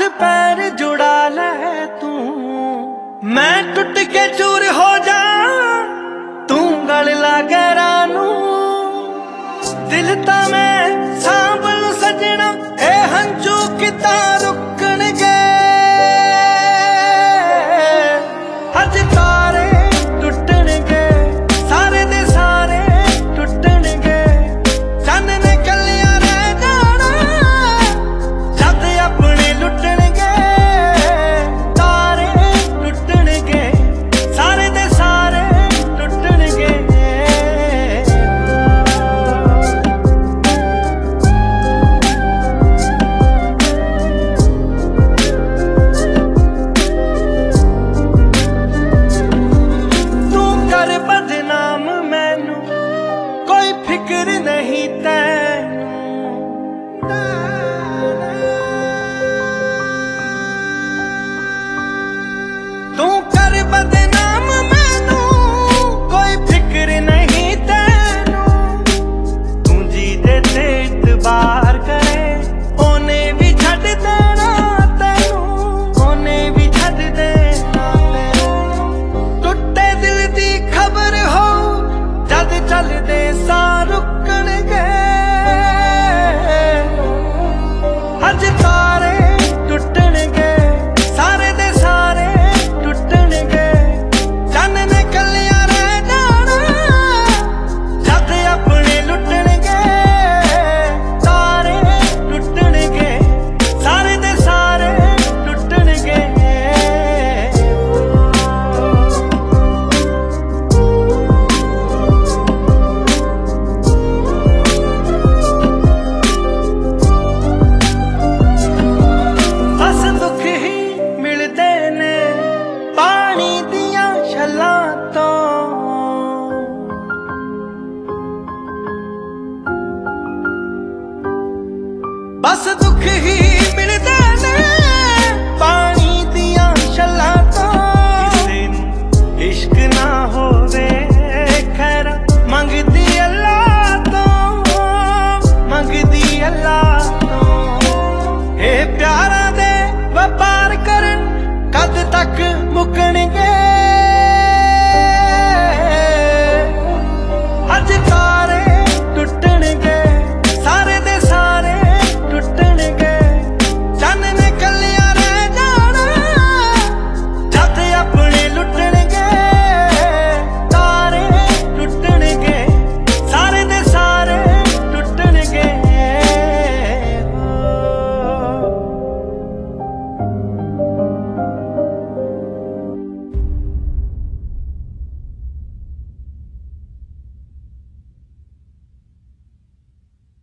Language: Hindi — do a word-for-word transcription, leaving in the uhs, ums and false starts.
हाथ पैर जुड़ा ले तू, मैं टुट के चूर हो जा, तू गल लागे रानू। दिल ता मैं सांभल सजना, ए हंझू किता रुकण गए। अज तारे टुटण गए, सारे दे सारे टुटण गए। चंद ने कलियां रह जाना, जद अपने लुटण गए। तारे टुटण गए, सारे दे सारे टुटण गए। बदनाम मैनू कोई फिक्र नहीं तैनू, तू कर बदनाम मैनू कोई फिक्र नहीं तैनू। तू जी दे ते इतबार करे, ओने भी छड्ड देना तैनू, ओने भी छड्ड देना तैनू। टुटे दिल दी खबर हो, जद चलदे सा रुकण गए। अज तारे टुटण गए, सारे दे सारे टुटण गए। चंद ने कलियां रह जाना, जद अपने लुटण गए। तारे टुटण गए, सारे दे सारे टुटण गए। बस दुख ही मिलते ने पानी दियां छलां तो, बस दुख ही